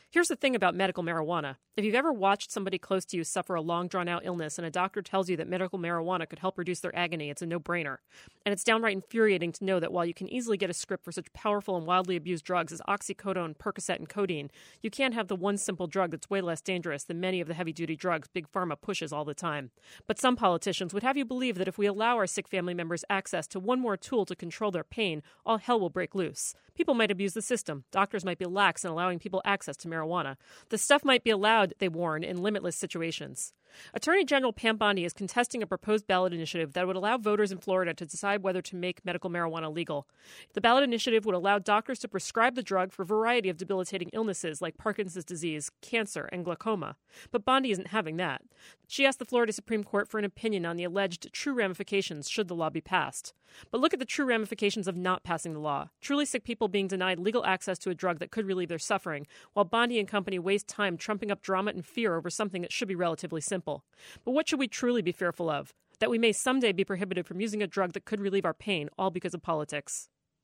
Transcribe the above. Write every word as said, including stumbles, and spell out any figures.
Here's the thing about medical marijuana. If you've ever watched somebody close to you suffer a long, drawn-out illness and a doctor tells you that medical marijuana could help reduce their agony, it's a no-brainer. And it's downright infuriating to know that while you can easily get a script for such powerful and widely abused drugs as oxycodone, Percocet, and codeine, you can't have the one simple drug that's way less dangerous than many of the heavy-duty drugs Big Pharma pushes all the time. But some politicians would have you believe that if we allow our sick family members access to one more tool to control their pain, all hell will break loose. People might abuse the system. Doctors might be lax in allowing people access to marijuana. The stuff might be allowed, they warn, in limitless situations. Attorney General Pam Bondi is contesting a proposed ballot initiative that would allow voters in Florida to decide whether to make medical marijuana legal. The ballot initiative would allow doctors to prescribe the drug for a variety of debilitating illnesses like Parkinson's disease, cancer, and glaucoma. But Bondi isn't having that. She asked the Florida Supreme Court for an opinion on the alleged true ramifications should the law be passed. But look at the true ramifications of not passing the law. Truly sick people being denied legal access to a drug that could relieve their suffering, while Bondi and company waste time trumping up drama and fear over something that should be relatively simple. But what should we truly be fearful of? That we may someday be prohibited from using a drug that could relieve our pain, all because of politics.